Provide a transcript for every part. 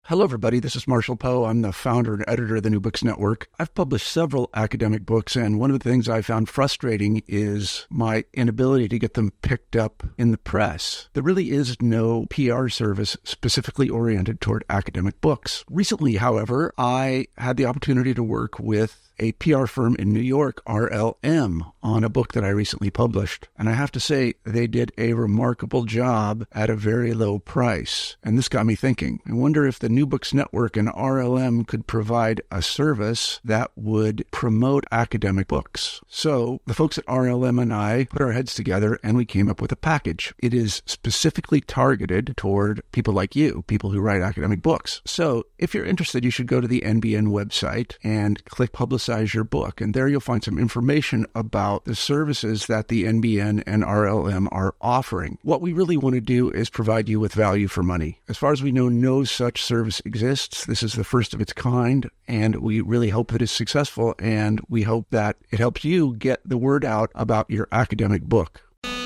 Hello, everybody. This is Marshall Poe. I'm the founder and editor of the New Books Network. I've published several academic books, and one of the things I found frustrating is my inability to get them picked up in the press. There really is no PR service specifically oriented toward academic books. Recently, however, I had the opportunity to work with a PR firm in New York, RLM, on a book that I recently published. And I have to say, they did a remarkable job at a very low price. And this got me thinking. I wonder if the New Books Network and RLM could provide a service that would promote academic books. So the folks at RLM and I put our heads together and we came up with a package. It is specifically targeted toward people like you, people who write academic books. So if you're interested, you should go to the NBN website and click Publicize Your Book. And there you'll find some information about the services that the NBN and RLM are offering. What we really want to do is provide you with value for money. As far as we know, no such service exists. This is the first of its kind, and we really hope that it's successful, and we hope that it helps you get the word out about your academic book.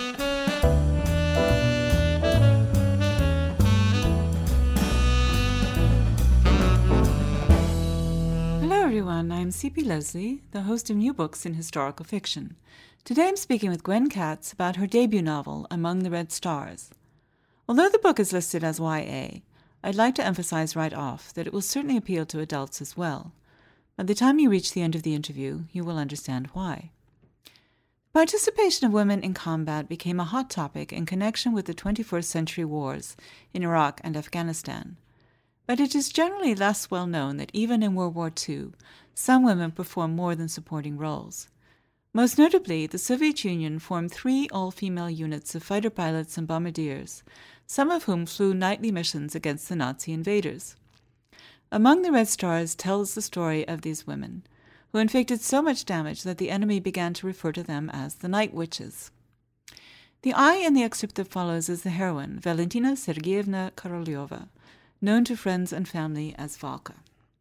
Everyone, I'm C.P. Leslie, the host of New Books in Historical Fiction. Today I'm speaking with Gwen Katz about her debut novel, Among the Red Stars. Although the book is listed as YA, I'd like to emphasize right off that it will certainly appeal to adults as well. By the time you reach the end of the interview, you will understand why. Participation of women in combat became a hot topic in connection with the 21st century wars in Iraq and Afghanistan. But it is generally less well known that even in World War II, some women performed more than supporting roles. Most notably, the Soviet Union formed 3 all-female units of fighter pilots and bombardiers, some of whom flew nightly missions against the Nazi invaders. Among the Red Stars tells the story of these women, who inflicted so much damage that the enemy began to refer to them as the Night Witches. The I in the excerpt that follows is the heroine, Valentina Sergeyevna Korolyova, known to friends and family as Valka.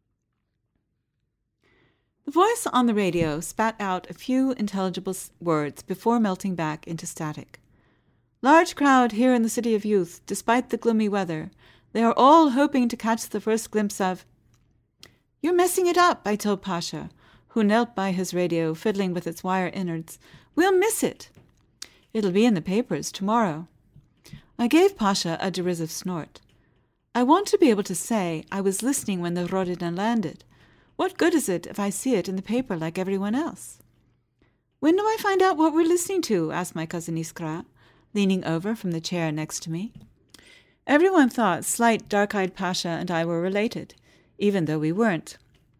The voice on the radio spat out a few intelligible words before melting back into static. Large crowd here in the City of Youth, despite the gloomy weather. They are all hoping to catch the first glimpse of... "You're messing it up," I told Pasha, who knelt by his radio, fiddling with its wire innards. "We'll miss it." "It'll be in the papers tomorrow." I gave Pasha a derisive snort. "I want to be able to say I was listening when the Rodina landed. What good is it if I see it in the paper like everyone else?" "When do I find out what we're listening to?" asked my cousin Iskra, leaning over from the chair next to me. Everyone thought slight, dark-eyed Pasha and I were related, even though we weren't.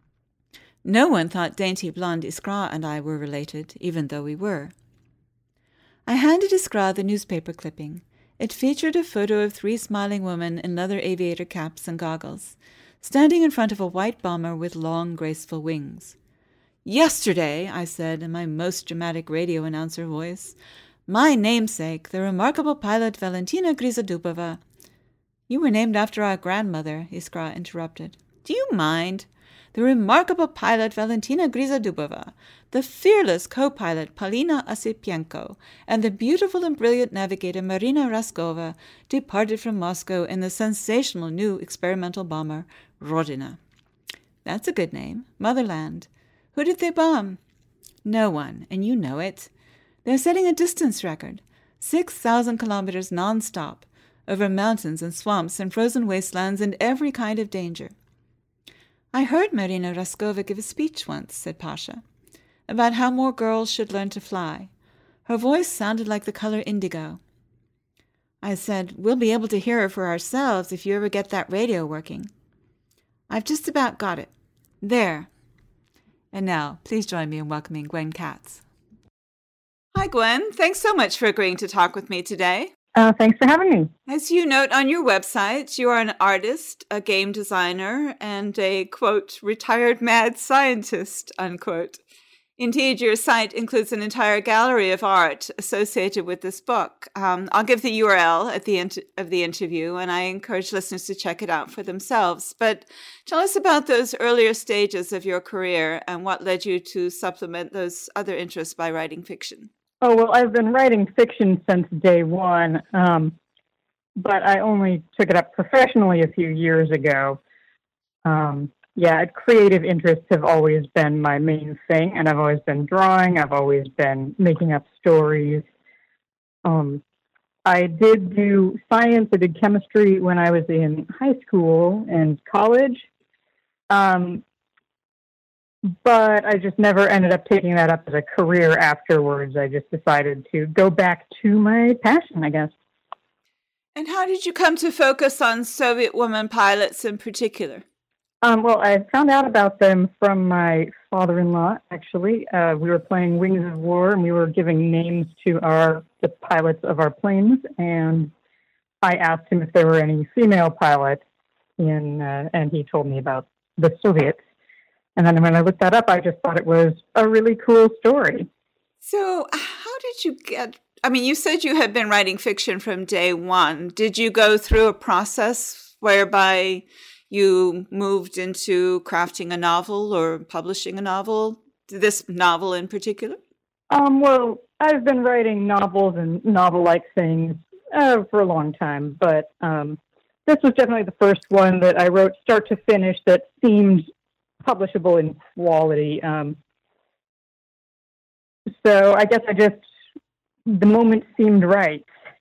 No one thought dainty, blonde Iskra and I were related, even though we were. I handed Iskra the newspaper clipping. It featured a photo of 3 smiling women in leather aviator caps and goggles, standing in front of a white bomber with long, graceful wings. "Yesterday," I said in my most dramatic radio announcer voice, "my namesake, the remarkable pilot Valentina Grizadubova—" "You were named after our grandmother," Iskra interrupted. "Do you mind? The remarkable pilot Valentina Grizadubova, the fearless co-pilot Polina Osipenko, and the beautiful and brilliant navigator Marina Raskova departed from Moscow in the sensational new experimental bomber Rodina." "That's a good name. Motherland. Who did they bomb?" "No one, and you know it. They're setting a distance record, 6,000 kilometers non-stop, over mountains and swamps and frozen wastelands and every kind of danger." "I heard Marina Raskova give a speech once," said Pasha, "about how more girls should learn to fly. Her voice sounded like the color indigo." I said, "We'll be able to hear her for ourselves if you ever get that radio working." "I've just about got it. There." And now, please join me in welcoming Gwen Katz. Hi, Gwen. Thanks so much for agreeing to talk with me today. Thanks for having me. As you note on your website, you are an artist, a game designer, and a, quote, retired mad scientist, unquote. Indeed, your site includes an entire gallery of art associated with this book. I'll give the URL at the end of the interview, and I encourage listeners to check it out for themselves. But tell us about those earlier stages of your career and what led you to supplement those other interests by writing fiction. Oh, well, I've been writing fiction since day one, but I only took it up professionally a few years ago. Yeah, creative interests have always been my main thing, and I've always been drawing. I've always been making up stories. I did do science. I did chemistry when I was in high school and college. Um, but I just never ended up taking that up as a career afterwards. I just decided to go back to my passion, I guess. And how did you come to focus on Soviet women pilots in particular? Well, I found out about them from my father-in-law, actually. We were playing Wings of War, and we were giving names to the pilots of our planes, and I asked him if there were any female pilots, and he told me about the Soviets. And then when I looked that up, I just thought it was a really cool story. So how did you get... I mean, you said you had been writing fiction from day one. Did you go through a process whereby you moved into crafting a novel or publishing a novel, this novel in particular? Well, I've been writing novels and novel-like things for a long time, but this was definitely the first one that I wrote start to finish that seemed publishable in quality. So I guess the moment seemed right.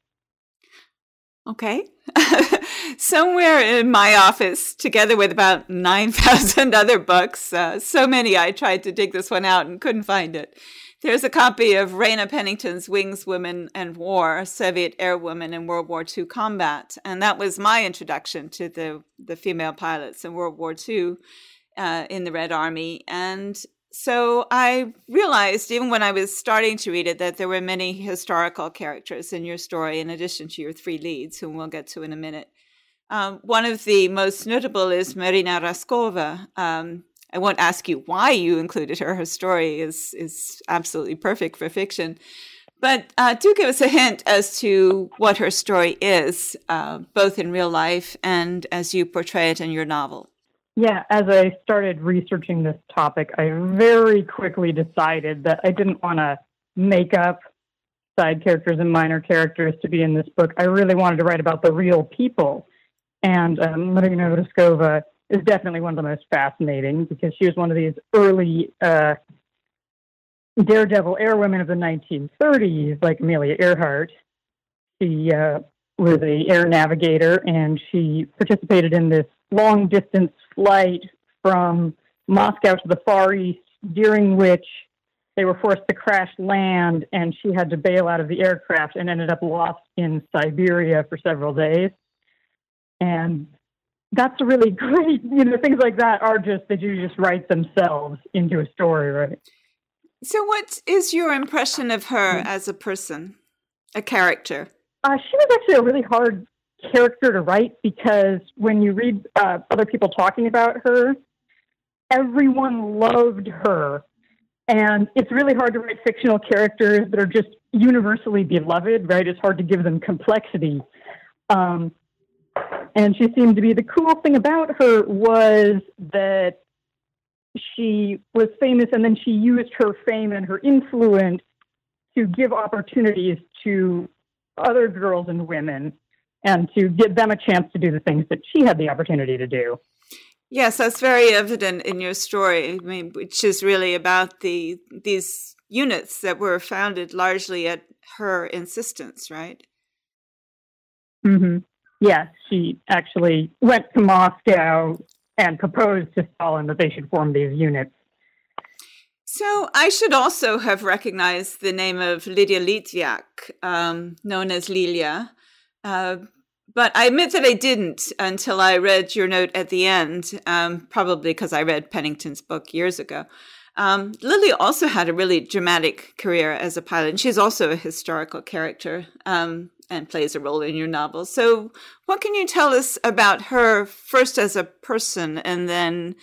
Okay. Somewhere in my office, together with about 9,000 other books, so many I tried to dig this one out and couldn't find it. There's a copy of Raina Pennington's Wings, Women, and War, Soviet Airwomen in World War II Combat. And that was my introduction to the female pilots in World War II in the Red Army. And so I realized, even when I was starting to read it, that there were many historical characters in your story, in addition to your three leads, whom we'll get to in a minute. One of the most notable is Marina Raskova. I won't ask you why you included her. Her story is absolutely perfect for fiction. But do give us a hint as to what her story is, both in real life and as you portray it in your novel. Yeah, as I started researching this topic, I very quickly decided that I didn't want to make up side characters and minor characters to be in this book. I really wanted to write about the real people. And Marina Raskova is definitely one of the most fascinating because she was one of these early daredevil airwomen of the 1930s, like Amelia Earhart. She was an air navigator, and she participated in this long-distance flight from Moscow to the Far East, during which they were forced to crash land, and she had to bail out of the aircraft and ended up lost in Siberia for several days. And that's a really great, things like that are just that you just write themselves into a story, right? So what is your impression of her as a person, a character? She was actually a really hard character to write because when you read other people talking about her, everyone loved her. And it's really hard to write fictional characters that are just universally beloved, right? It's hard to give them complexity. And she seemed to be, the cool thing about her was that she was famous, and then she used her fame and her influence to give opportunities to other girls and women and to give them a chance to do the things that she had the opportunity to do. Yes, that's very evident in your story, which is really about these units that were founded largely at her insistence, right? Mm-hmm. Yes, she actually went to Moscow and proposed to Stalin that they should form these units. So I should also have recognized the name of Lydia Litviak, known as Lilia. But I admit that I didn't until I read your note at the end, probably because I read Pennington's book years ago. Lily also had a really dramatic career as a pilot, and she's also a historical character and plays a role in your novel. So what can you tell us about her, first as a person, and then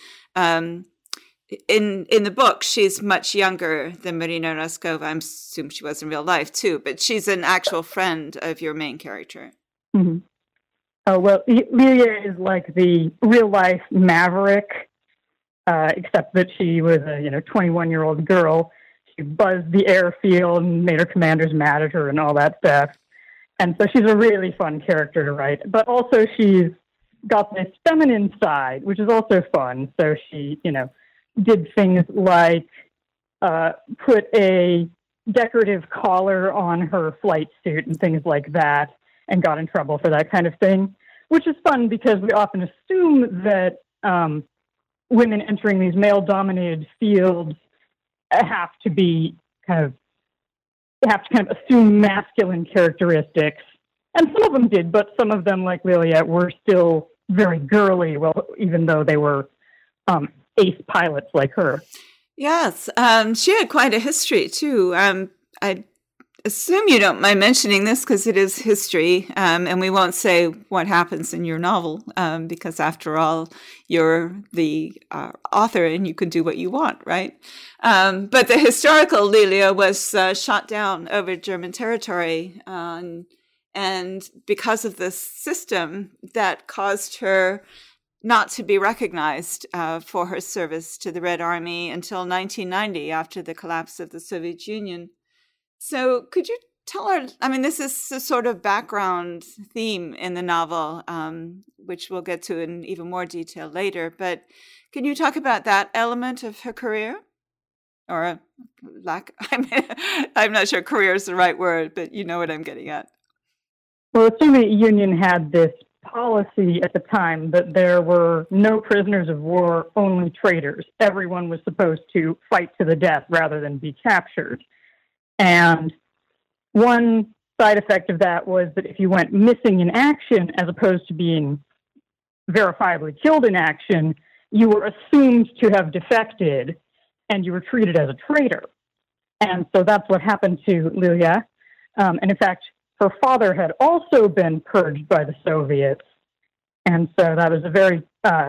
in the book, she's much younger than Marina Raskova. I assume she was in real life, too, but she's an actual friend of your main character. Mm-hmm. Oh, well, Lilia is like the real-life Maverick, except that she was a 21-year-old girl. She buzzed the airfield and made her commanders mad at her and all that stuff. And so she's a really fun character to write. But also she's got this feminine side, which is also fun. So she, did things like put a decorative collar on her flight suit and things like that, and got in trouble for that kind of thing, which is fun because we often assume that women entering these male-dominated fields have to assume masculine characteristics. And some of them did, but some of them, like Lilia, were still very girly, well, even though they were ace pilots like her. Yes, she had quite a history, too. I assume you don't mind mentioning this because it is history, and we won't say what happens in your novel because, after all, you're the author and you can do what you want, right? But the historical Lilia was shot down over German territory, and because of this system that caused her not to be recognized for her service to the Red Army until 1990, after the collapse of the Soviet Union. So could you tell her, this is a sort of background theme in the novel, which we'll get to in even more detail later, but can you talk about that element of her career? Or lack, I'm not sure career is the right word, but you know what I'm getting at. Well, the Soviet Union had this policy at the time that there were no prisoners of war, only traitors. Everyone was supposed to fight to the death rather than be captured. And one side effect of that was that if you went missing in action as opposed to being verifiably killed in action, you were assumed to have defected and you were treated as a traitor. And so that's what happened to Lilia. And in fact, her father had also been purged by the Soviets. And so that was a very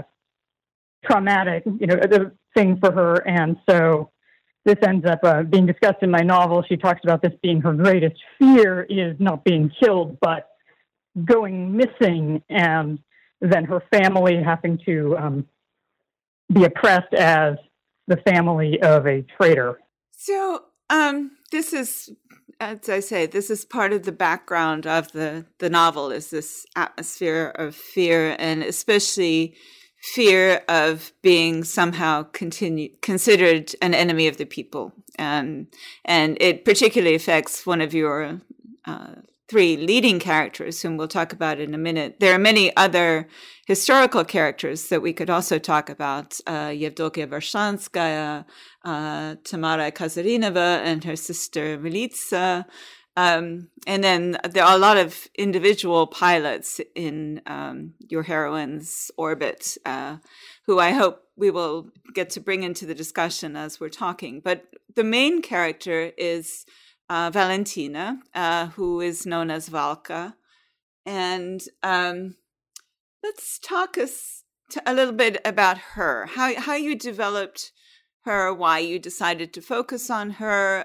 traumatic, thing for her. And so this ends up being discussed in my novel. She talks about this being her greatest fear is not being killed, but going missing, and then her family having to be oppressed as the family of a traitor. So this is, as I say, this is part of the background of the novel, is this atmosphere of fear, and especially fear of being somehow considered an enemy of the people. And it particularly affects one of your three leading characters, whom we'll talk about in a minute. There are many other historical characters that we could also talk about. Yevdokia Vershanskaya, Tamara Kazarinova and her sister Militsa. And then there are a lot of individual pilots in your heroine's orbit, who I hope we will get to bring into the discussion as we're talking. But the main character is Valentina, who is known as Valka. And let's talk a little bit about her, how you developed her, why you decided to focus on her,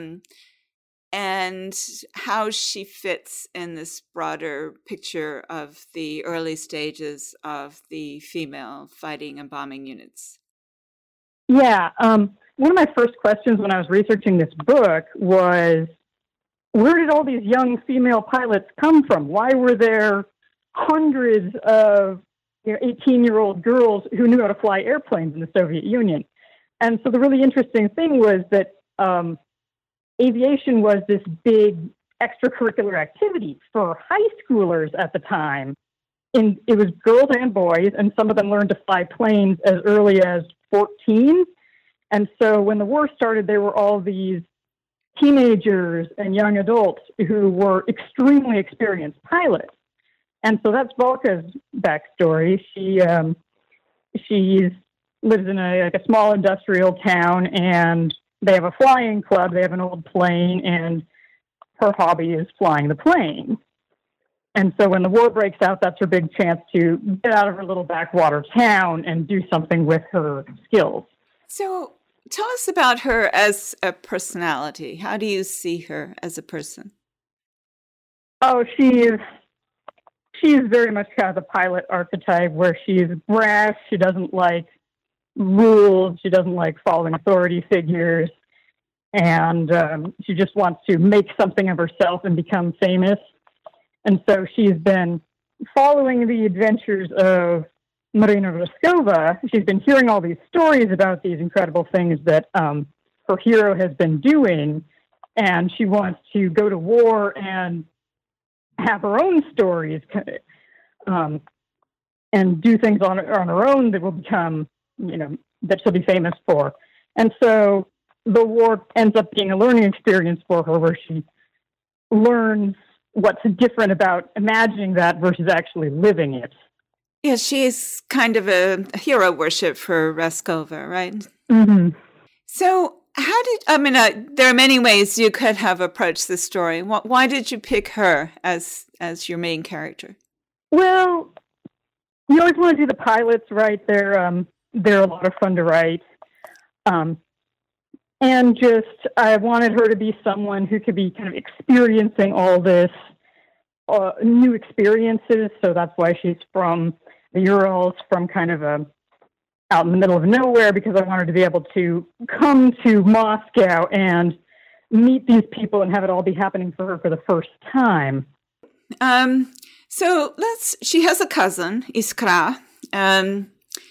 and how she fits in this broader picture of the early stages of the female fighting and bombing units. Yeah. One of my first questions when I was researching this book was, where did all these young female pilots come from? Why were there hundreds of 18-year-old girls who knew how to fly airplanes in the Soviet Union? And so the really interesting thing was that aviation was this big extracurricular activity for high schoolers at the time. And it was girls and boys, and some of them learned to fly planes as early as 14. And so when the war started, there were all these teenagers and young adults who were extremely experienced pilots. And so that's Valka's backstory. She lives in a small industrial town, and they have a flying club. They have an old plane, and her hobby is flying the plane. And so when the war breaks out, that's her big chance to get out of her little backwater town and do something with her skills. So tell us about her as a personality. How do you see her as a person? Oh, she's very much kind of the pilot archetype, where she's brash. She doesn't like rules. She doesn't like following authority figures. And she just wants to make something of herself and become famous. And so she's been following the adventures of Marina Raskova, she's been hearing all these stories about these incredible things that her hero has been doing, and she wants to go to war and have her own stories and do things on her own that will become, that she'll be famous for. And so the war ends up being a learning experience for her where she learns what's different about imagining that versus actually living it. Yeah, she's kind of a hero worship for Raskova, right? Mm-hmm. So there are many ways you could have approached the story. Why did you pick her as your main character? Well, you always want to do the pilots, right? They're a lot of fun to write. And I wanted her to be someone who could be kind of experiencing all this new experiences. So that's why she's from the Urals, from kind of out in the middle of nowhere, because I wanted to be able to come to Moscow and meet these people and have it all be happening for her for the first time. She has a cousin, Iskra, and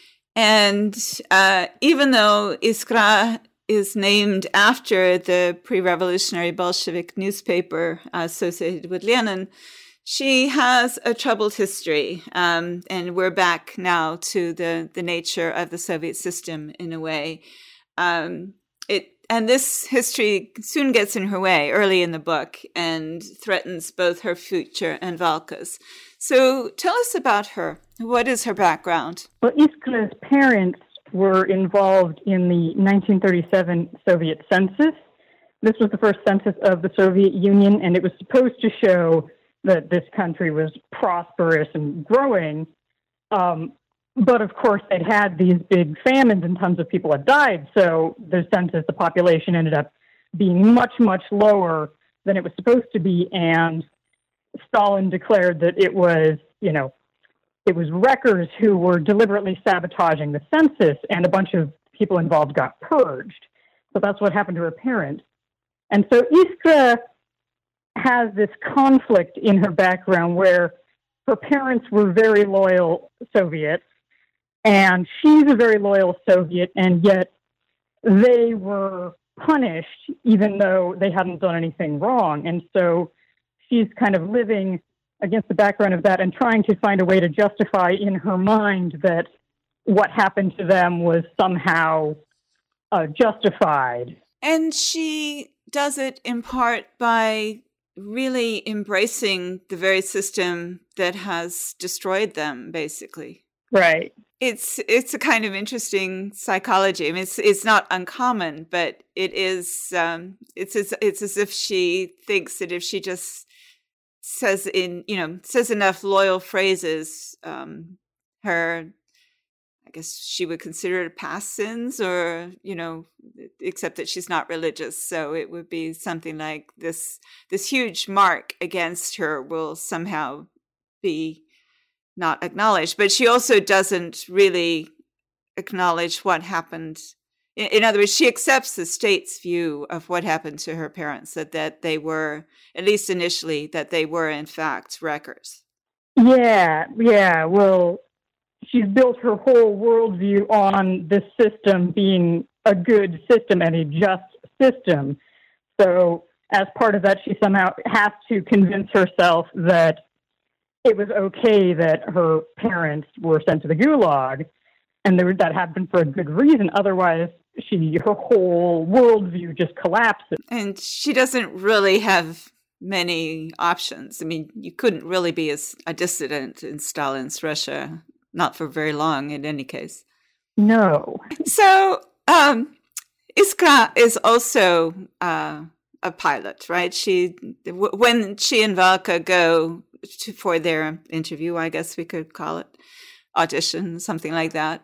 even though Iskra is named after the pre-revolutionary Bolshevik newspaper associated with Lenin, she has a troubled history, and we're back now to the nature of the Soviet system in a way. And this history soon gets in her way early in the book and threatens both her future and Valka's. So tell us about her. What is her background? Well, Iskra's parents were involved in the 1937 Soviet census. This was the first census of the Soviet Union, and it was supposed to show that this country was prosperous and growing. But of course, they'd had these big famines and tons of people had died. So the census, the population ended up being much, much lower than it was supposed to be. And Stalin declared that it was wreckers who were deliberately sabotaging the census, and a bunch of people involved got purged. So that's what happened to her parents. And so Iskra has this conflict in her background where her parents were very loyal Soviets, and she's a very loyal Soviet, and yet they were punished even though they hadn't done anything wrong. And so she's kind of living against the background of that and trying to find a way to justify in her mind that what happened to them was somehow justified. And she does it in part by really embracing the very system that has destroyed them, basically. Right. It's a kind of interesting psychology. I mean, it's not uncommon, but it is. It's as if she thinks that if she just says enough loyal phrases, I guess she would consider it past sins, or except that she's not religious, so it would be something like this huge mark against her will somehow be not acknowledged. But she also doesn't really acknowledge what happened. In other words, she accepts the state's view of what happened to her parents, that they were, at least initially, that they were in fact wreckers. Yeah. Well, she's built her whole worldview on this system being a good system and a just system. So as part of that, she somehow has to convince herself that it was okay that her parents were sent to the Gulag, and that happened for a good reason. Otherwise, her whole worldview just collapses. And she doesn't really have many options. I mean, you couldn't really be a dissident in Stalin's Russia, not for very long in any case. No. So Iskra is also a pilot, right? When she and Valka go for their interview, I guess we could call it, audition, something like that.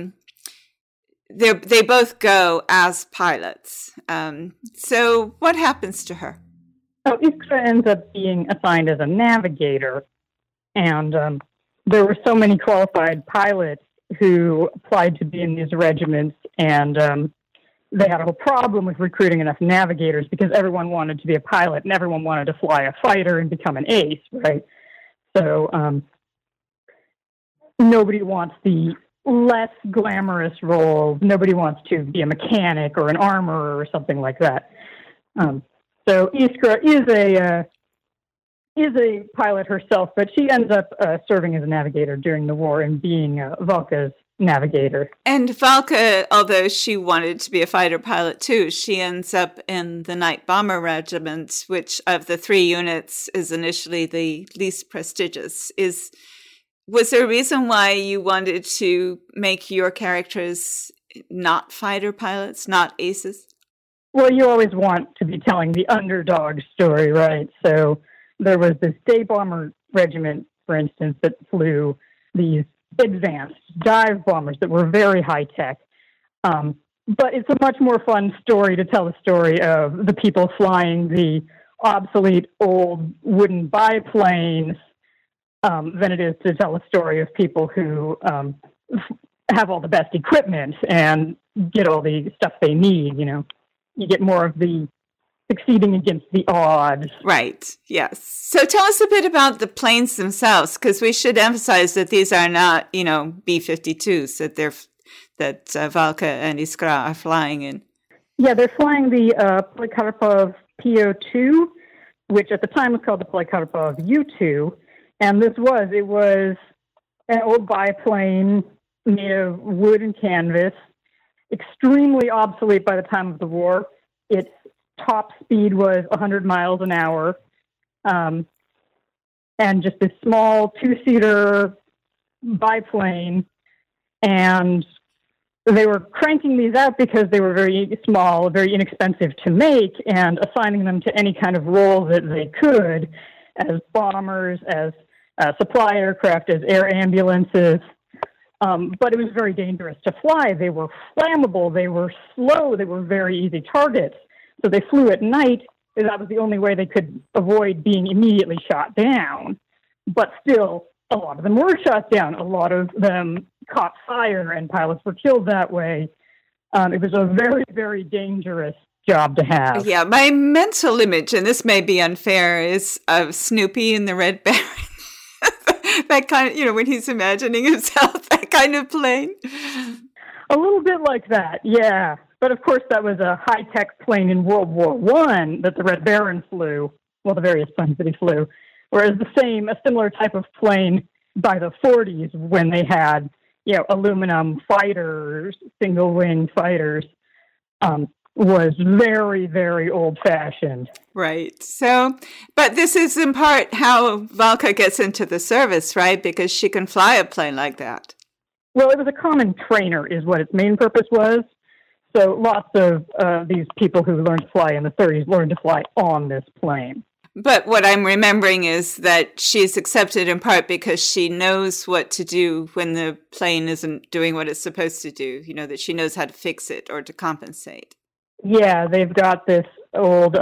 They both go as pilots. So what happens to her? So Iskra ends up being assigned as a navigator, and there were so many qualified pilots who applied to be in these regiments, and they had a whole problem with recruiting enough navigators because everyone wanted to be a pilot and everyone wanted to fly a fighter and become an ace, right? So nobody wants the less glamorous role. Nobody wants to be a mechanic or an armorer or something like that. So Iskra is a pilot herself, but she ends up serving as a navigator during the war and being Valka's navigator. And Valka, although she wanted to be a fighter pilot too, she ends up in the Night Bomber Regiment, which of the 3 units is initially the least prestigious. Was there a reason why you wanted to make your characters not fighter pilots, not aces? Well, you always want to be telling the underdog story, right? So there was this Day Bomber Regiment, for instance, that flew these advanced dive bombers that were very high-tech. But it's a much more fun story to tell the story of the people flying the obsolete old wooden biplanes than it is to tell a story of people who have all the best equipment and get all the stuff they need, you know. You get more of the succeeding against the odds. Right, yes. So tell us a bit about the planes themselves, because we should emphasize that these are not, B-52s, that Valka and Iskra are flying in. Yeah, they're flying the Polikarpov PO2, which at the time was called the Polikarpov U2. And it was an old biplane made of wood and canvas, extremely obsolete by the time of the war. Its top speed was 100 miles an hour, and just this small 2-seater biplane. And they were cranking these out because they were very small, very inexpensive to make, and assigning them to any kind of role that they could, as bombers, as supply aircraft, as air ambulances. But it was very dangerous to fly. They were flammable. They were slow. They were very easy targets. So they flew at night. And that was the only way they could avoid being immediately shot down. But still, a lot of them were shot down. A lot of them caught fire, and pilots were killed that way. It was a very, very dangerous job to have. Yeah, my mental image, and this may be unfair, is of Snoopy and the Red Baron. That kind of, when he's imagining himself, that kind of plane. A little bit like that, yeah. But of course, that was a high-tech plane in World War I that the Red Baron flew. Well, the various planes that he flew. Whereas a similar type of plane by the 40s, when they had, aluminum fighters, single-wing fighters, was very, very old-fashioned. Right. So, but this is in part how Valka gets into the service, right? Because she can fly a plane like that. Well, it was a common trainer is what its main purpose was. So lots of these people who learned to fly in the 30s learned to fly on this plane. But what I'm remembering is that she's accepted in part because she knows what to do when the plane isn't doing what it's supposed to do, that she knows how to fix it or to compensate. Yeah, they've got this old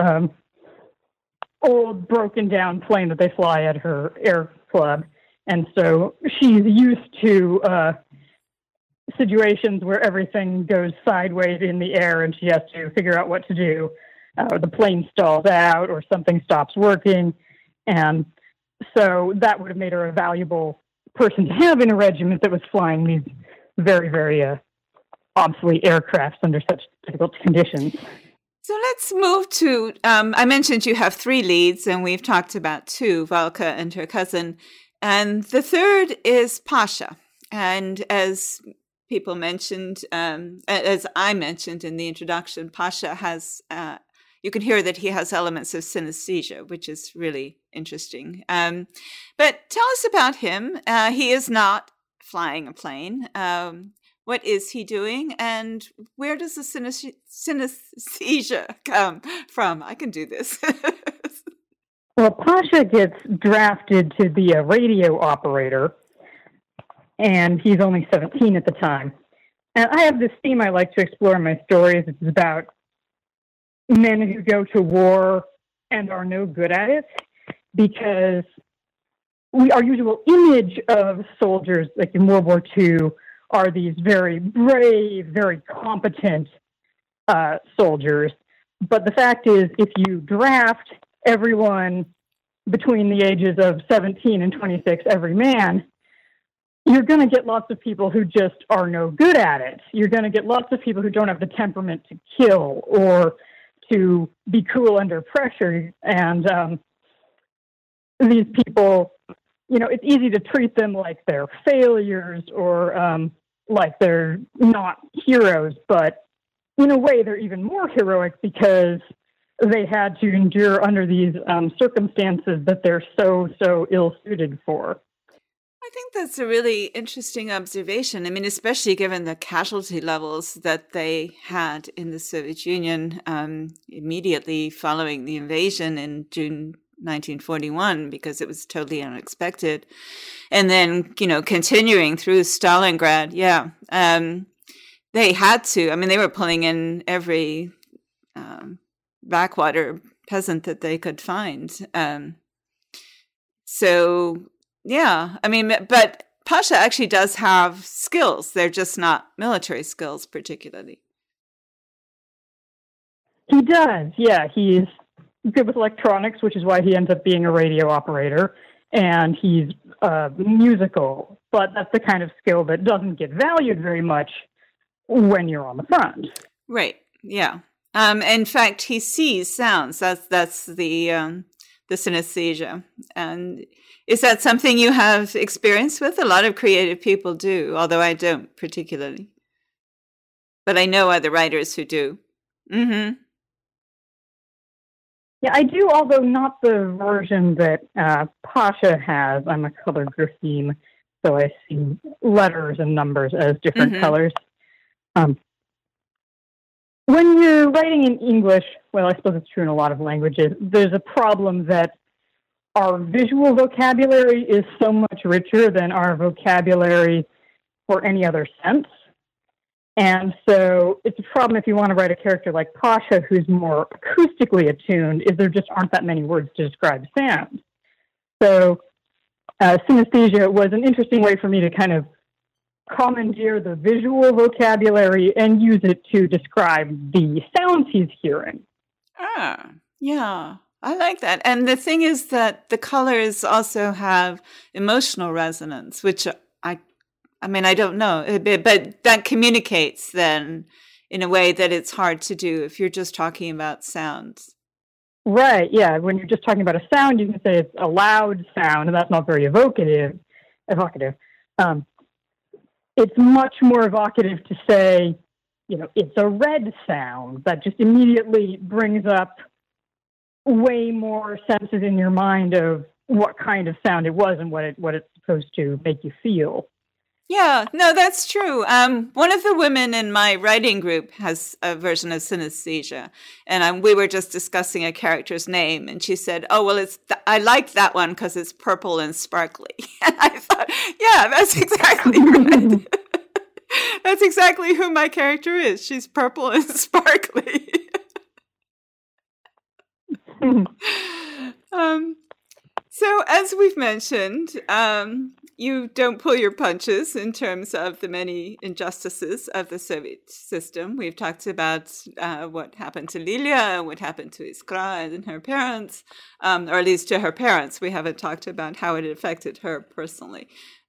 broken down plane that they fly at her air club. And so she's used to situations where everything goes sideways in the air and she has to figure out what to do. Or the plane stalls out or something stops working. And so that would have made her a valuable person to have in a regiment that was flying these very, very obsolete aircrafts under such difficult conditions. So let's move to, I mentioned you have 3 leads, and we've talked about 2, Valka and her cousin. And the third is Pasha. And as people mentioned, as I mentioned in the introduction, Pasha has, you can hear that he has elements of synesthesia, which is really interesting. But tell us about him. He is not flying a plane. What is he doing, and where does the synesthesia come from? I can do this. Well, Pasha gets drafted to be a radio operator, and he's only 17 at the time. And I have this theme I like to explore in my stories. It's about men who go to war and are no good at it, because our usual image of soldiers, like in World War II, are these very brave, very competent soldiers. But the fact is, if you draft everyone between the ages of 17 and 26, every man, you're going to get lots of people who just are no good at it. You're going to get lots of people who don't have the temperament to kill or to be cool under pressure. And these people, it's easy to treat them like they're failures or like they're not heroes. But in a way, they're even more heroic because they had to endure under these circumstances that they're so ill-suited for. I think that's a really interesting observation. I mean, especially given the casualty levels that they had in the Soviet Union immediately following the invasion in June 1941, because it was totally unexpected. And then, continuing through Stalingrad. Yeah. They had to. I mean, they were pulling in every backwater peasant that they could find. Yeah, I mean, but Pasha actually does have skills. They're just not military skills particularly. He does, yeah. He's good with electronics, which is why he ends up being a radio operator. And he's musical, but that's the kind of skill that doesn't get valued very much when you're on the front. Right, yeah. In fact, he sees sounds. That's the synesthesia. And is that something you have experience with? A lot of creative people do, although I don't particularly. But I know other writers who do. Mm-hmm. Yeah, I do, although not the version that Pasha has. I'm a color grapheme, so I see letters and numbers as different colors. When you're writing in English, well, I suppose it's true in a lot of languages, there's a problem that our visual vocabulary is so much richer than our vocabulary for any other sense. And so it's a problem if you want to write a character like Pasha who's more acoustically attuned, is there just aren't that many words to describe sound. So synesthesia was an interesting way for me to kind of commandeer the visual vocabulary and use it to describe the sounds he's hearing. Ah, yeah. I like that. And the thing is that the colors also have emotional resonance, which I mean, I don't know, but that communicates then in a way that it's hard to do if you're just talking about sounds. Right, yeah. When you're just talking about a sound, you can say it's a loud sound, and that's not very evocative. It's much more evocative to say, it's a red sound. That just immediately brings up way more senses in your mind of what kind of sound it was and what it's supposed to make you feel. Yeah, no, that's true. One of the women in my writing group has a version of synesthesia, and we were just discussing a character's name, and she said, "Oh, well, I like that one because it's purple and sparkly." And I thought, yeah, that's exactly right. That's exactly who my character is. She's purple and sparkly. So, as we've mentioned, you don't pull your punches in terms of the many injustices of the Soviet system. We've talked about what happened to Lilia and what happened to Iskra and her parents, or at least to her parents. We haven't talked about how it affected her personally.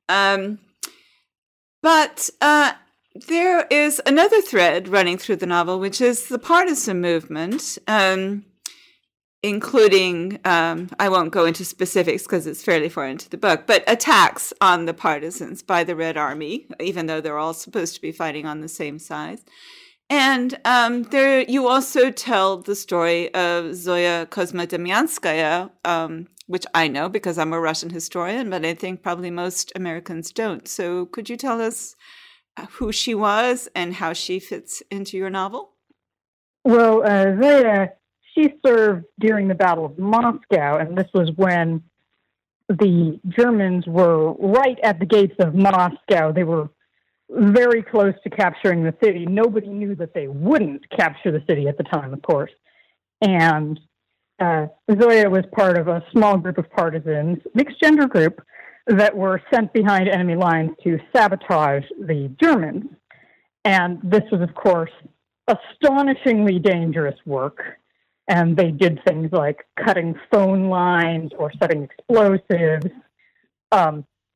But there is another thread running through the novel, which is the partisan movement, including, I won't go into specifics because it's fairly far into the book, but attacks on the partisans by the Red Army, even though they're all supposed to be fighting on the same side. And there, you also tell the story of Zoya Kozma-Demyanskaya, which I know because I'm a Russian historian, but I think probably most Americans don't. So could you tell us who she was and how she fits into your novel? Well, Zoya, she served during the Battle of Moscow, and this was when the Germans were right at the gates of Moscow. They were very close to capturing the city. Nobody knew that they wouldn't capture the city at the time, of course. And Zoya was part of a small group of partisans, mixed-gender group, that were sent behind enemy lines to sabotage the Germans. And this was, of course, astonishingly dangerous work. And they did things like cutting phone lines or setting explosives.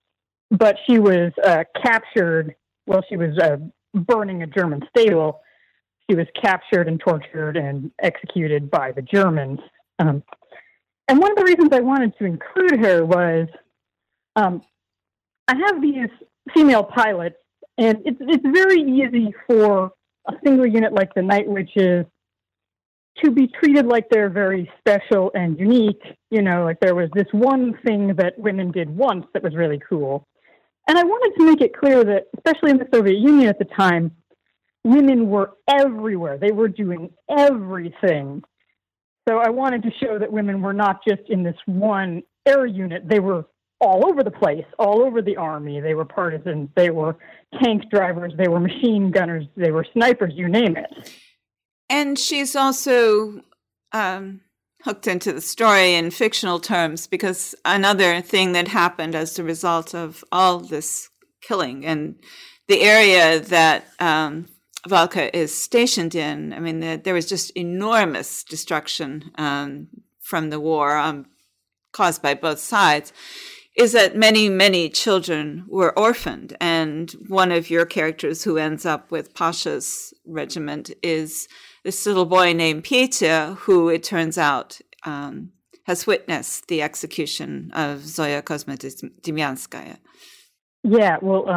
but she was captured while she was burning a German stable. She was captured and tortured and executed by the Germans. And one of the reasons I wanted to include her was I have these female pilots, and it's very easy for a single unit like the Night Witches to be treated like they're very special and unique. You know, like there was this one thing that women did once that was really cool. And I wanted to make it clear that, especially in the Soviet Union at the time, women were everywhere. They were doing everything. So I wanted to show that women were not just in this one air unit. They were all over the place, all over the army. They were partisans. They were tank drivers. They were machine gunners. They were snipers, you name it. And she's also hooked into the story in fictional terms, because another thing that happened as a result of all this killing and the area that Valka is stationed in, I mean, there was just enormous destruction from the war caused by both sides, is that many, many children were orphaned. And one of your characters who ends up with Pasha's regiment is this little boy named Peter, who it turns out has witnessed the execution of Zoya Kozma-Demyanskaya. Yeah, well,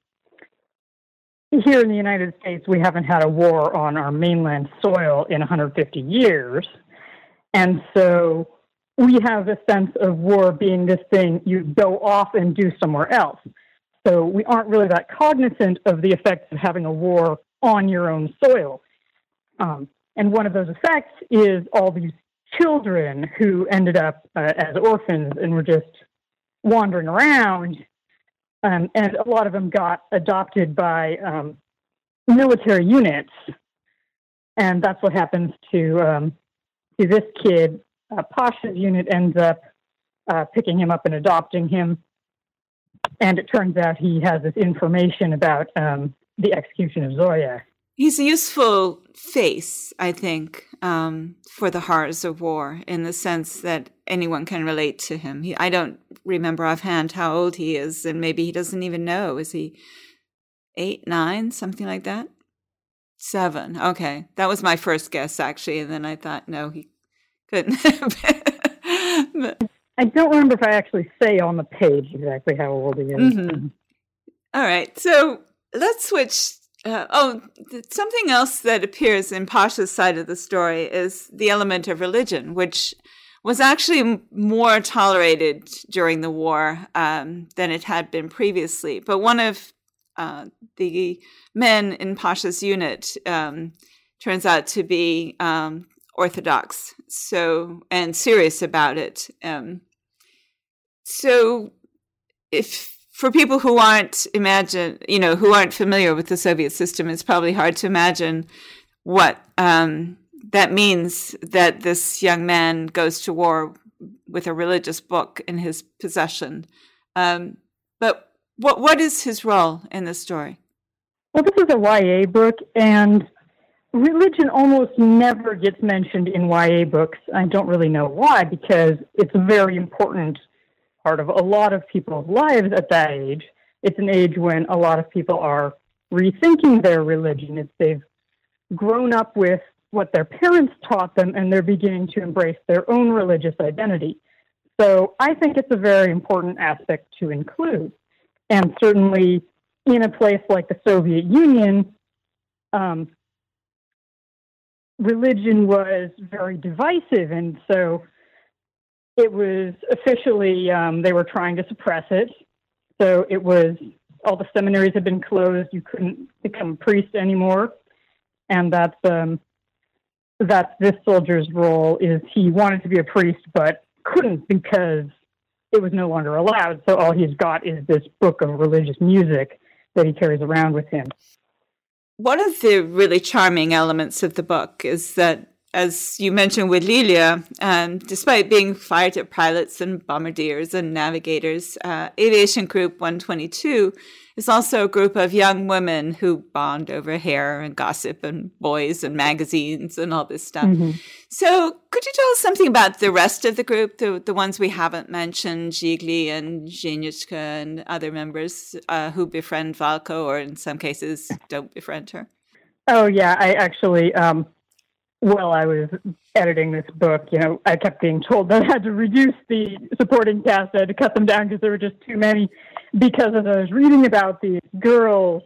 here in the United States, we haven't had a war on our mainland soil in 150 years. And so we have a sense of war being this thing you go off and do somewhere else. So we aren't really that cognizant of the effects of having a war on your own soil. And one of those effects is all these children who ended up as orphans and were just wandering around. And a lot of them got adopted by military units. And that's what happens to this kid. Pasha's unit ends up picking him up and adopting him. And it turns out he has this information about the execution of Zoya. He's a useful face, I think, for the horrors of war, in the sense that anyone can relate to him. I don't remember offhand how old he is, and maybe he doesn't even know. Is he 8, 9, something like that? 7. Okay. That was my first guess, actually. And then I thought, no, he couldn't. I don't remember if I actually say on the page exactly how old he is. Mm-hmm. All right. So let's switch. Something else that appears in Pasha's side of the story is the element of religion, which was actually more tolerated during the war than it had been previously. But one of the men in Pasha's unit turns out to be Orthodox, and serious about it. So if for people who aren't familiar with the Soviet system, it's probably hard to imagine what that means, that this young man goes to war with a religious book in his possession. But what is his role in this story? Well, this is a YA book, and religion almost never gets mentioned in YA books. I don't really know why, because it's a very important part of a lot of people's lives at that age. It's an age when a lot of people are rethinking their religion. They've grown up with what their parents taught them, and they're beginning to embrace their own religious identity. So I think it's a very important aspect to include. And certainly in a place like the Soviet Union, religion was very divisive, and so it was officially, they were trying to suppress it. So it was, all the seminaries had been closed. You couldn't become a priest anymore. And that's this soldier's role, is he wanted to be a priest, but couldn't because it was no longer allowed. So all he's got is this book of religious music that he carries around with him. One of the really charming elements of the book is that as you mentioned with Lilia, despite being fighter pilots and bombardiers and navigators, Aviation Group 122 is also a group of young women who bond over hair and gossip and boys and magazines and all this stuff. Mm-hmm. So could you tell us something about the rest of the group, the ones we haven't mentioned, Gigli and Zheniushka and other members who befriend Valko, or in some cases don't befriend her? Oh, yeah. I actually, while I was editing this book, I kept being told that I had to reduce the supporting cast. I had to cut them down because there were just too many. Because as I was reading about these girls,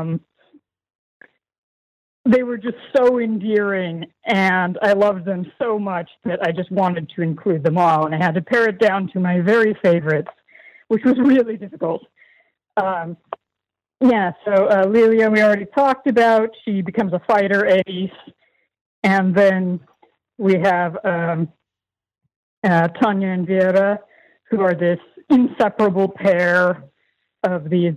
they were just so endearing, and I loved them so much that I just wanted to include them all. And I had to pare it down to my very favorites, which was really difficult. So Lilia, we already talked about. She becomes a fighter ace. And then we have Tanya and Vera, who are this inseparable pair of these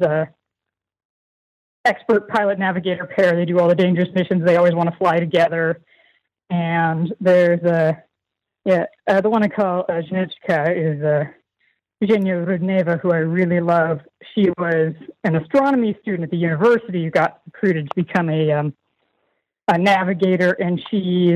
expert pilot-navigator pair. They do all the dangerous missions. They always want to fly together. And there's the one I call Zheniushka is Eugenia Rudneva, who I really love. She was an astronomy student at the university who got recruited to become a navigator, and she's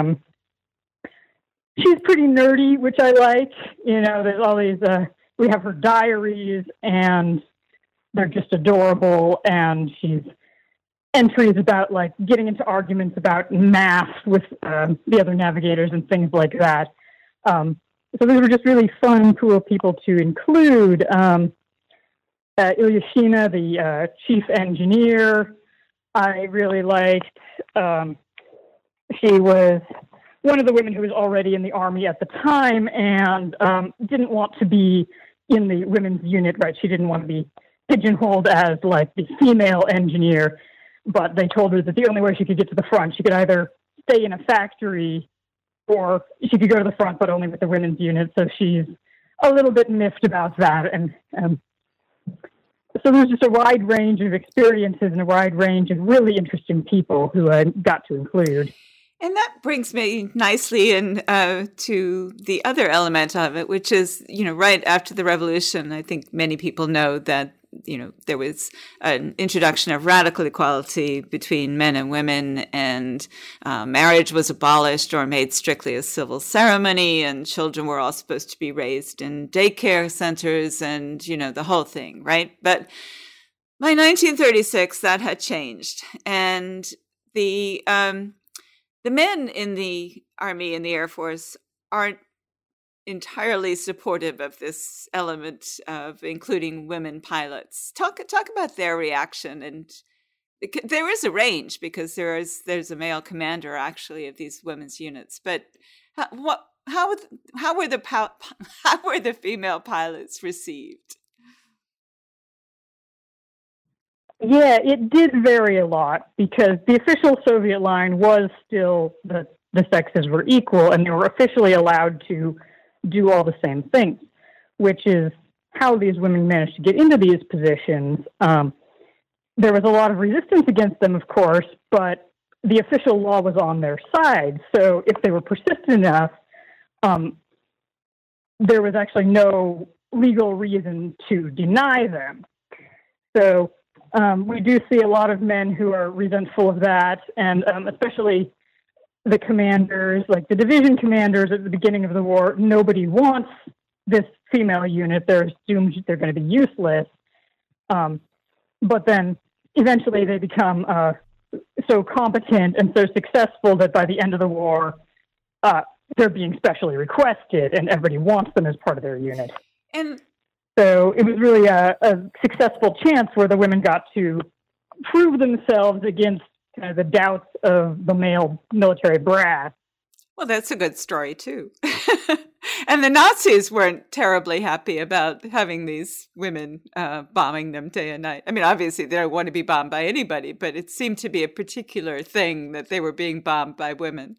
pretty nerdy, which I like. There's all these. We have her diaries, and they're just adorable. And she's entries about like getting into arguments about math with the other navigators and things like that. So these were just really fun, cool people to include. Ilyashina, the chief engineer, I really liked. She was one of the women who was already in the Army at the time and didn't want to be in the women's unit, right? She didn't want to be pigeonholed as like the female engineer, but they told her that the only way she could get to the front, she could either stay in a factory or she could go to the front, but only with the women's unit. So she's a little bit miffed about that. And so there's just a wide range of experiences and a wide range of really interesting people who I got to include. And that brings me nicely to the other element of it, which is, right after the revolution, I think many people know that, there was an introduction of radical equality between men and women, and marriage was abolished or made strictly a civil ceremony, and children were all supposed to be raised in daycare centers and, the whole thing, right? But by 1936, that had changed. And the men in the Army and the Air Force aren't entirely supportive of this element of including women pilots. Talk about their reaction. And there is a range because there's a male commander actually of these women's units. But how were the female pilots received? Yeah, it did vary a lot because the official Soviet line was still that the sexes were equal and they were officially allowed to do all the same things, which is how these women managed to get into these positions. There was a lot of resistance against them, of course, but the official law was on their side. So if they were persistent enough, there was actually no legal reason to deny them. So we do see a lot of men who are resentful of that, and especially the commanders, like the division commanders at the beginning of the war. Nobody wants this female unit. They're assumed they're going to be useless. But then eventually they become so competent and so successful that by the end of the war, they're being specially requested and everybody wants them as part of their unit. And so it was really a successful chance where the women got to prove themselves against the doubts of the male military brass. Well, that's a good story, too. And the Nazis weren't terribly happy about having these women bombing them day and night. I mean, obviously, they don't want to be bombed by anybody, but it seemed to be a particular thing that they were being bombed by women.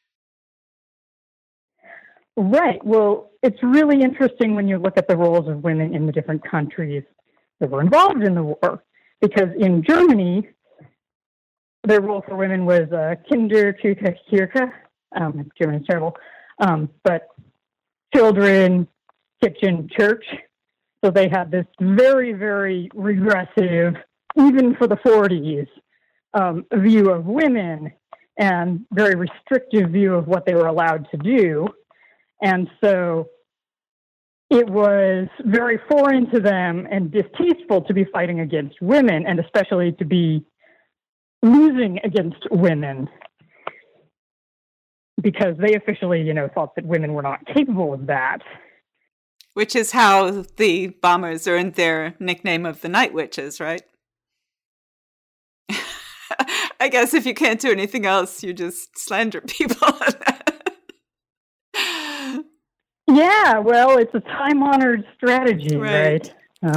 Right. Well, it's really interesting when you look at the roles of women in the different countries that were involved in the war, because in Germany, their role for women was Kinderkirche, German is terrible. But children, kitchen, church. So they had this very, very regressive, even for the 40s, view of women and very restrictive view of what they were allowed to do. And so it was very foreign to them and distasteful to be fighting against women, and especially to be losing against women, because they officially, thought that women were not capable of that. Which is how the bombers earned their nickname of the Night Witches, right? I guess if you can't do anything else, you just slander people. Yeah, well, it's a time-honored strategy, right?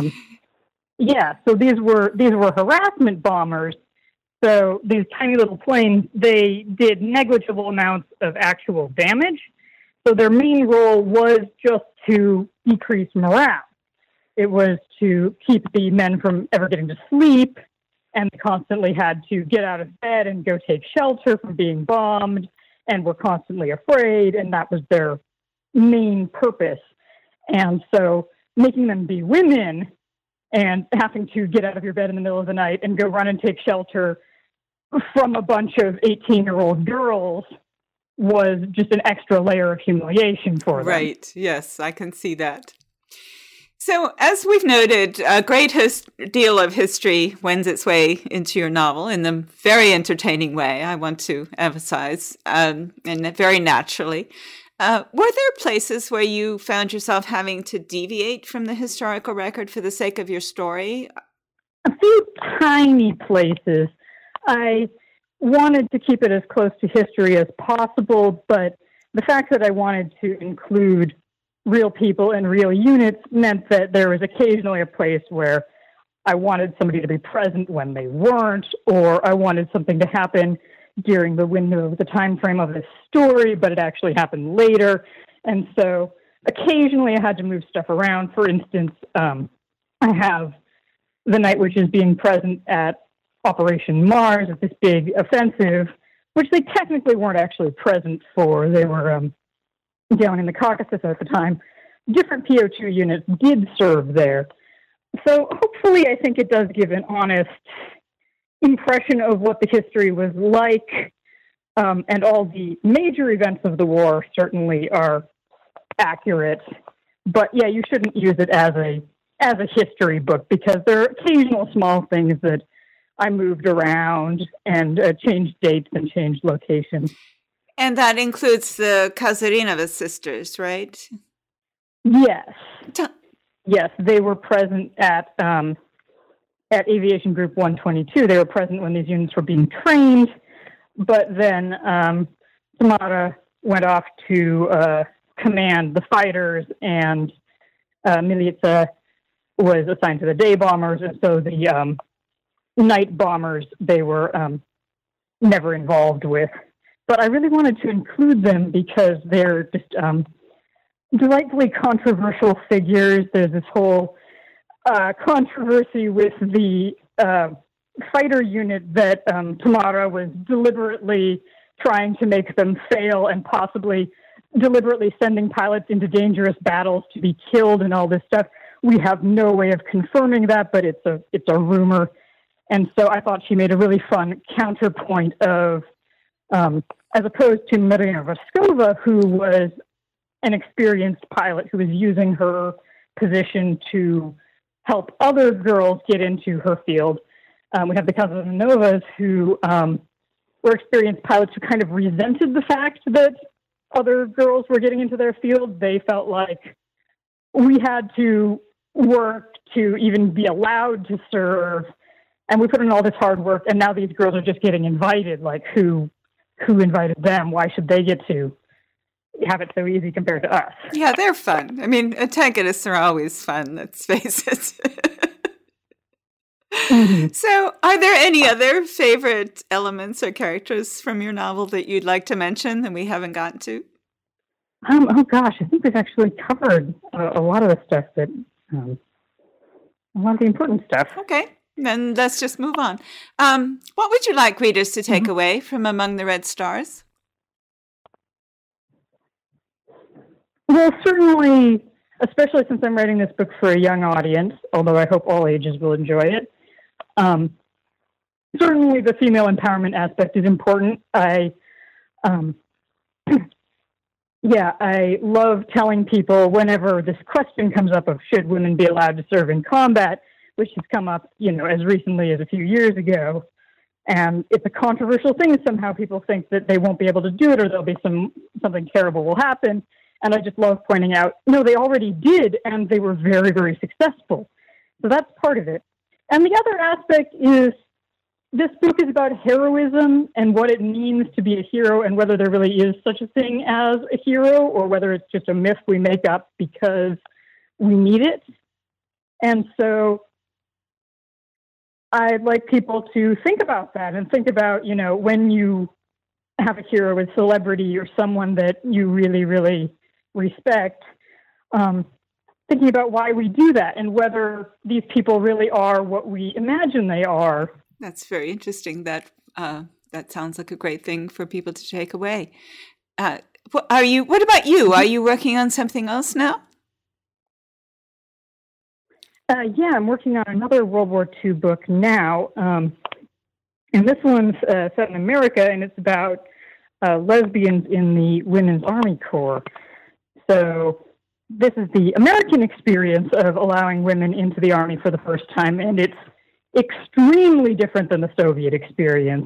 So these were harassment bombers. So these tiny little planes, they did negligible amounts of actual damage. So their main role was just to decrease morale. It was to keep the men from ever getting to sleep, and they constantly had to get out of bed and go take shelter from being bombed, and were constantly afraid, and that was their main purpose. And so making them be women and having to get out of your bed in the middle of the night and go run and take shelter from a bunch of 18-year-old girls was just an extra layer of humiliation for them. Right. Yes, I can see that. So, as we've noted, a great deal of history wends its way into your novel in a very entertaining way, I want to emphasize, and very naturally. Were there places where you found yourself having to deviate from the historical record for the sake of your story? A few tiny places. I wanted to keep it as close to history as possible, but the fact that I wanted to include real people and real units meant that there was occasionally a place where I wanted somebody to be present when they weren't, or I wanted something to happen during the window of the time frame of the story, but it actually happened later. And so occasionally I had to move stuff around. For instance, I have the Night Witches being present at Operation Mars, at this big offensive, which they technically weren't actually present for. They were down in the Caucasus at the time. Different PO2 units did serve there. So hopefully I think it does give an honest impression of what the history was like, and all the major events of the war certainly are accurate. But yeah, you shouldn't use it as a history book, because there are occasional small things that I moved around and changed dates and changed locations. And that includes the Kazarinova sisters, right? Yes. Yes, they were present at Aviation Group 122. They were present when these units were being trained, but then Tamara went off to command the fighters, and Milica was assigned to the day bombers, and so the night bombers they were never involved with. But I really wanted to include them because they're just delightfully controversial figures. There's this whole controversy with the fighter unit that Tamara was deliberately trying to make them fail, and possibly deliberately sending pilots into dangerous battles to be killed and all this stuff. We have no way of confirming that, but it's a rumor. And so I thought she made a really fun counterpoint of, as opposed to Marina Voskova, who was an experienced pilot who was using her position to help other girls get into her field. We have the Kazananovas, who were experienced pilots who kind of resented the fact that other girls were getting into their field. They felt like we had to work to even be allowed to serve, and we put in all this hard work, and now these girls are just getting invited. Like, who invited them? Why should they get to have it so easy compared to us? Yeah, they're fun. I mean, antagonists are always fun, let's face it. Mm-hmm. So, are there any other favorite elements or characters from your novel that you'd like to mention that we haven't gotten to? Oh gosh, I think we've actually covered a lot of the stuff that, a lot of the important stuff. Okay, then let's just move on. What would you like readers to take away from Among the Red Stars? Well, certainly, especially since I'm writing this book for a young audience, although I hope all ages will enjoy it. Certainly the female empowerment aspect is important. I love telling people whenever this question comes up of should women be allowed to serve in combat, which has come up, as recently as a few years ago. And it's a controversial thing. Somehow people think that they won't be able to do it or there'll be something terrible will happen. And I just love pointing out, no, they already did, and they were very, very successful. So that's part of it. And the other aspect is this book is about heroism and what it means to be a hero and whether there really is such a thing as a hero or whether it's just a myth we make up because we need it. And so I'd like people to think about that and think about, when you have a hero, a celebrity, or someone that you really, really respect, thinking about why we do that and whether these people really are what we imagine they are. That's very interesting. That sounds like a great thing for people to take away. What about you? Are you working on something else now? I'm working on another World War II book now. And this one's set in America, and it's about lesbians in the Women's Army Corps. So this is the American experience of allowing women into the Army for the first time, and it's extremely different than the Soviet experience.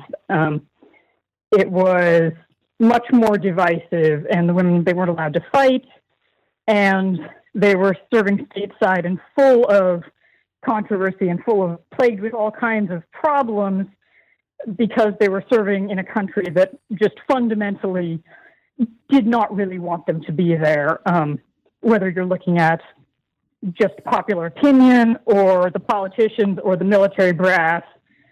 It was much more divisive, and the women, they weren't allowed to fight, and they were serving stateside and full of controversy and plagued with all kinds of problems because they were serving in a country that just fundamentally did not really want them to be there. Whether you're looking at just popular opinion or the politicians or the military brass,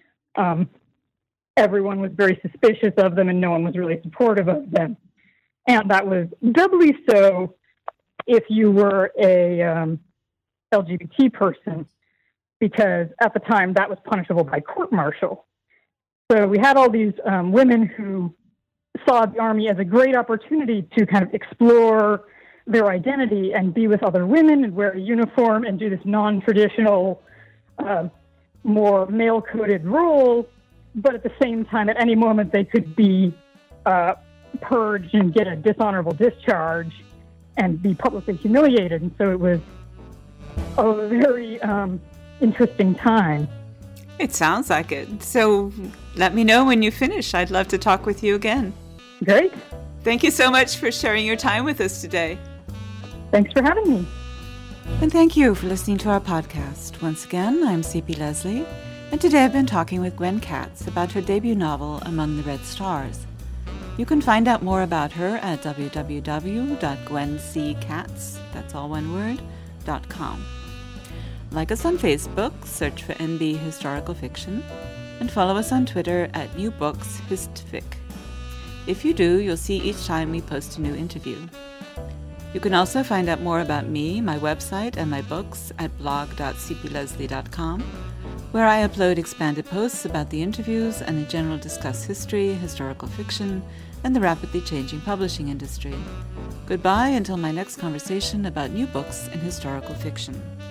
everyone was very suspicious of them and no one was really supportive of them. And that was doubly so if you were a LGBT person, because at the time that was punishable by court-martial. So we had all these women who saw the Army as a great opportunity to kind of explore their identity and be with other women and wear a uniform and do this non-traditional, more male-coded role. But at the same time, at any moment, they could be purged and get a dishonorable discharge and be publicly humiliated. And so it was a very interesting time. It sounds like it. So let me know when you finish. I'd love to talk with you again. Great. Thank you so much for sharing your time with us today. Thanks for having me. And thank you for listening to our podcast. Once again, I'm C.P. Leslie, and today I've been talking with Gwen Katz about her debut novel, Among the Red Stars. You can find out more about her at www.gwenckatz, that's all one word, .com. Like us on Facebook, search for NB Historical Fiction, and follow us on Twitter at NewBooksHistFic. If you do, you'll see each time we post a new interview. You can also find out more about me, my website, and my books at blog.cpleslie.com, where I upload expanded posts about the interviews and in general discuss history, historical fiction, and the rapidly changing publishing industry. Goodbye until my next conversation about new books in historical fiction.